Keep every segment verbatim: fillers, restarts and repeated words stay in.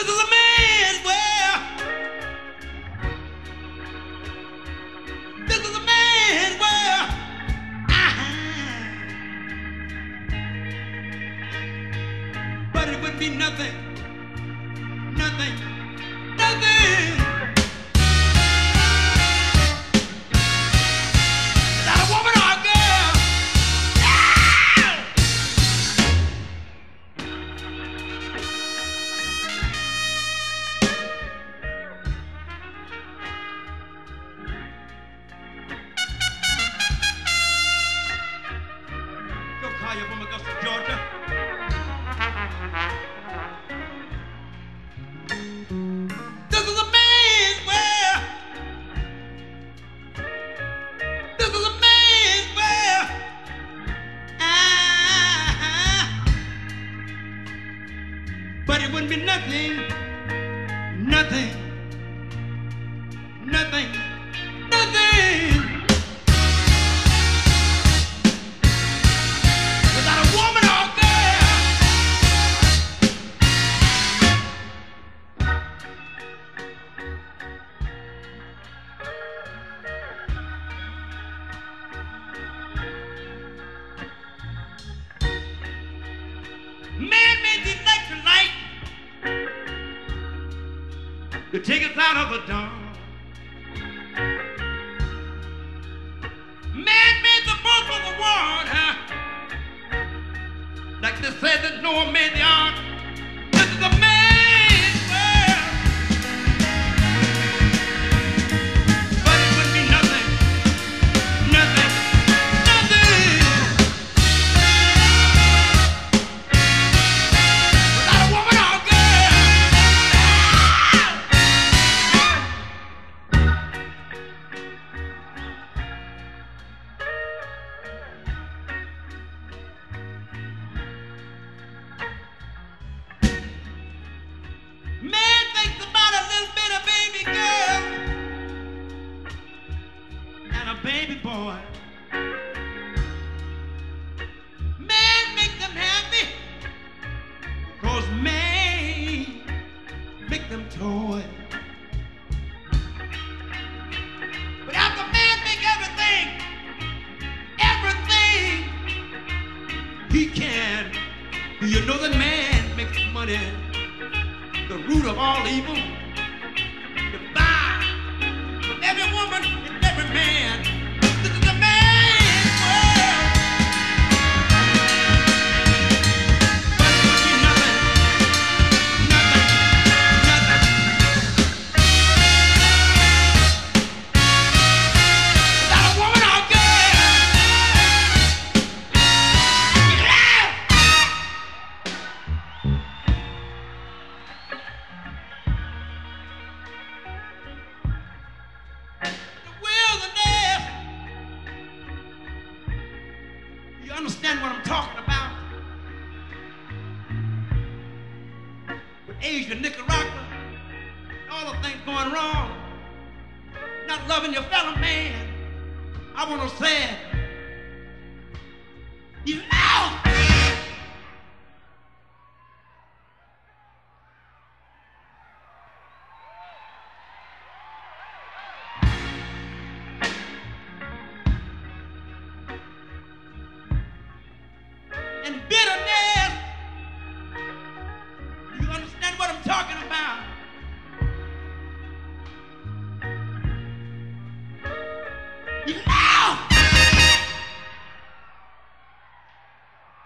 This is a man's world. This is a man's world. Uh-huh. But it would be nothing, nothing, nothing. Without a woman or a girl. Yeah! Go call you from Augusta, Georgia. This is a man's world. This is a man's world. Ah, but it wouldn't be nothing, nothing, nothing, nothing without a woman or a girl. Man made the electric light to take us out of the dark. Man made the boat for the water, like they said that Noah made the ark. This is a man's world, but it would be nothing, nothing, nothing without a woman or a girl. Man thinks about a little bit of baby girl and a baby boy. Man makes them happy, cause man make them toy. But after man make everything, everything he can, do you know that man makes money the root of all evil? To buy from every woman and every man. This is a man's world. But it would be nothing, nothing, nothing without a woman or a girl. Yeah! The wilderness. You understand what I'm talking about? With Asia, Nicaragua, all the things going wrong, not loving your fellow man. I want to say, you know. And bitterness. You understand what I'm talking about? You know!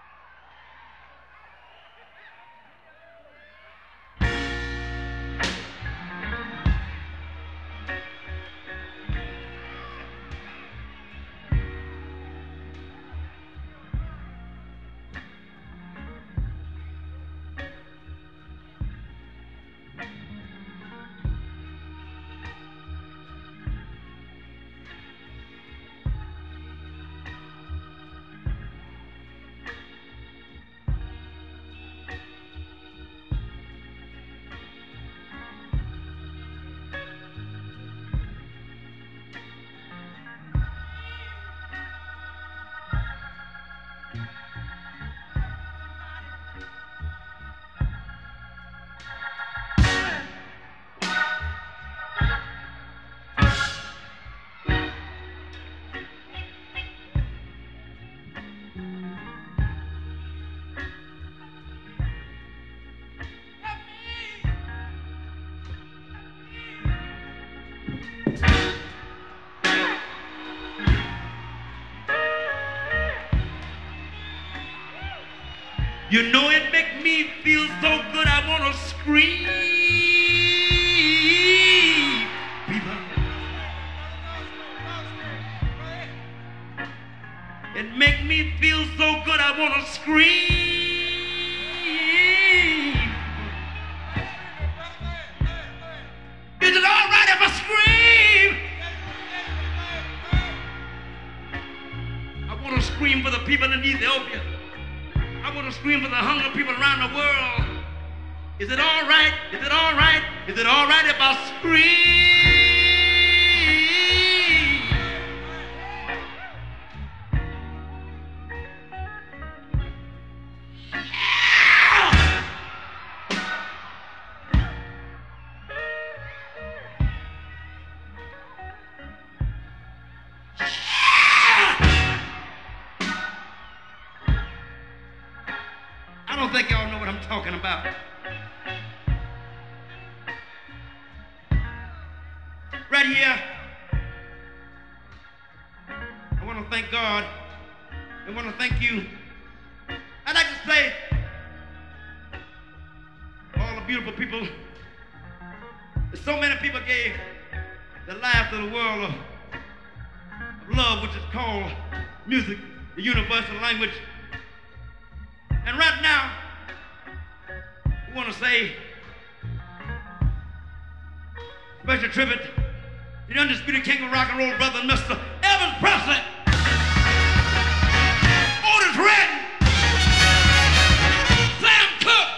You know it make me feel so good I want to scream. People. It make me feel so good I want to scream. Is it all right if I scream? I want to scream for the people in Ethiopia. I want to scream for the hungry people around the world. Is it all right? Is it all right? Is it all right if I scream? I don't think y'all know what I'm talking about. Right here, I want to thank God. I want to thank you. I'd like to say, all the beautiful people, so many people gave their life to the world of, of love, which is called music, the universal language. And right now, we want to say special tribute to the undisputed king of rock and roll, brother, Mister Elvis Presley. Otis Redding. Sam Cooke.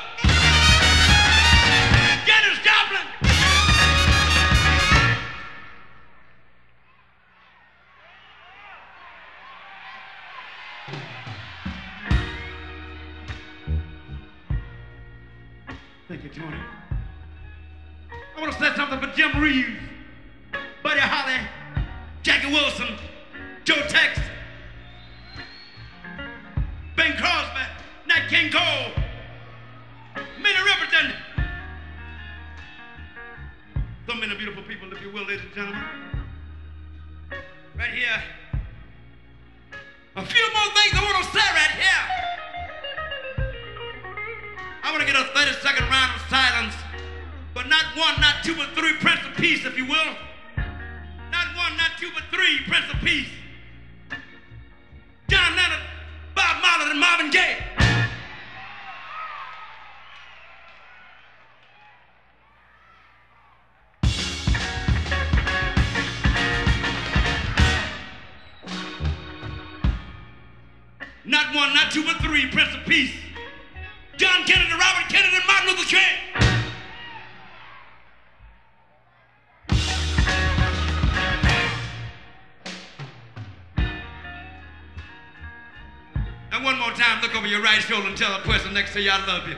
Janis Joplin. Thank you, Tony. I want to say something for Jim Reeves, Buddy Holly, Jackie Wilson, Joe Tex, Ben Crosby, Nat King Cole, Minnie Riperton. So many beautiful people, if you will, ladies and gentlemen. Right here. A few more things I want to say right here. I want to get a thirty second round of silence, but not one, not two, but three, Prince of Peace, if you will. Not one, not two, but three, Prince of Peace. John Lennon, Bob Marley, and Marvin Gaye. Not one, not two, but three, Prince of Peace. John Kennedy, Robert Kennedy, and Martin Luther King. And one more time, look over your right shoulder and tell the person next to you, I love you.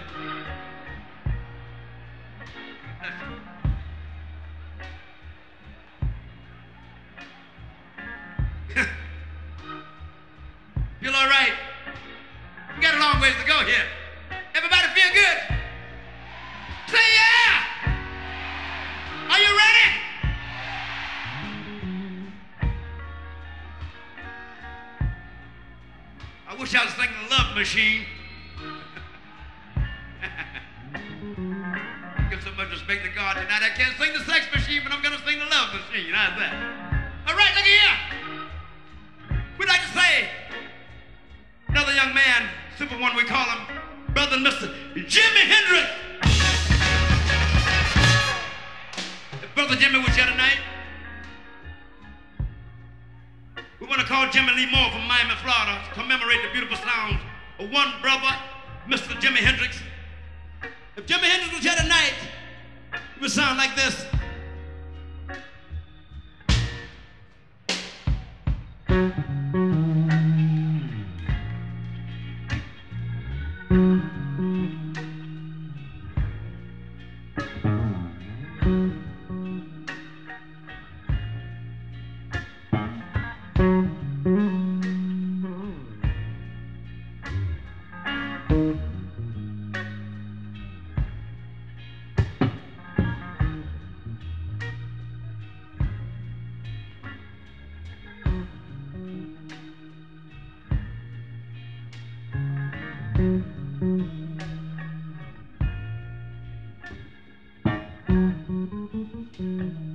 Feel all right? We got a long ways to go here. Everybody feel good? Say yeah! Are you ready? I wish I was singing the Love Machine. Give so much respect to God tonight. I can't sing the Sex Machine, but I'm going to sing the Love Machine. How's that? All right, look here. We'd like to say, another young man, super one we call him, Brother Mister Jimi Hendrix. If Brother Jimmy was here tonight, we want to call Jimmy Lee Moore from Miami, Florida, to commemorate the beautiful sounds of one brother, Mister Jimi Hendrix. If Jimi Hendrix was here tonight, it would sound like this. Thank you.